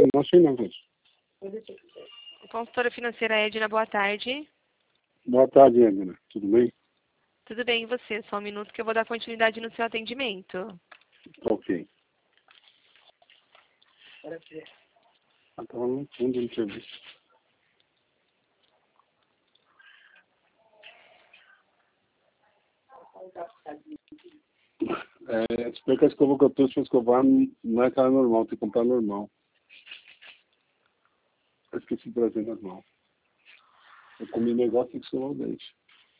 não achei não, gente. Consultora financeira Edna, boa tarde. Boa tarde, Edna. Tudo bem? Tudo bem, e você? Só um minuto que eu vou dar continuidade no seu atendimento. Ok. Estava no fundo do serviço. Espero que a escova que eu trouxe para escovar não é aquela normal, tem que comprar normal. Eu esqueci de trazer normal. Eu comi negócio e escovar o dente.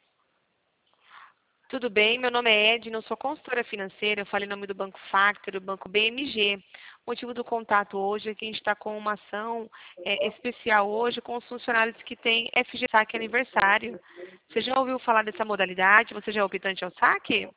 Tudo bem, meu nome é Edna, eu sou consultora financeira, eu falei em nome do Banco Factor, do Banco BMG. O motivo do contato hoje é que a gente está com uma ação especial hoje com os funcionários que têm FG Saque aniversário. Você já ouviu falar dessa modalidade? Você já é optante ao saque?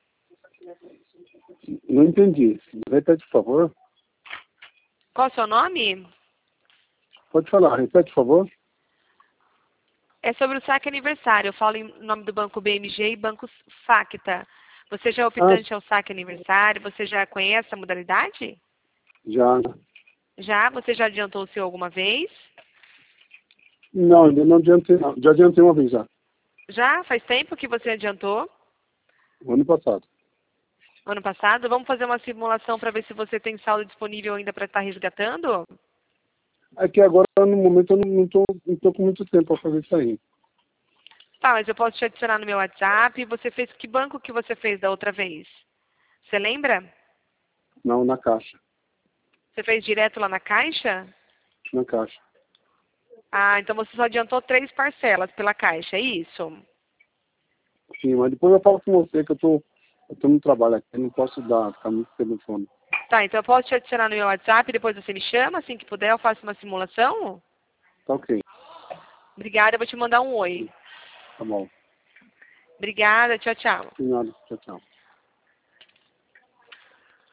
Não entendi. Repete, por favor. Qual é o seu nome? Pode falar. Repete, por favor. É sobre o saque aniversário. Eu falo em nome do Banco BMG e Banco Facta. Você já é optante ao saque aniversário? Você já conhece a modalidade? Já. Já? Você já adiantou o seu alguma vez? Não, ainda não adiantei, não. Já adiantei uma vez já. Já? Faz tempo que você adiantou? O ano passado. Ano passado? Vamos fazer uma simulação para ver se você tem saldo disponível ainda para estar resgatando? É que agora, no momento, eu não tô com muito tempo para fazer isso aí. Tá, mas eu posso te adicionar no meu WhatsApp. Você fez que banco que você fez da outra vez? Você lembra? Não, na caixa. Você fez direto lá na Caixa? Na caixa. Ah, então você só adiantou 3 parcelas pela Caixa, é isso? Sim, mas depois eu falo com você que eu tô no trabalho aqui, eu não posso ficar muito telefone. Tá, então eu posso te adicionar no meu WhatsApp, depois você me chama, assim que puder, eu faço uma simulação? Tá ok. Obrigada, eu vou te mandar um oi. Tá bom. Obrigada, tchau, tchau. De nada. Tchau, tchau.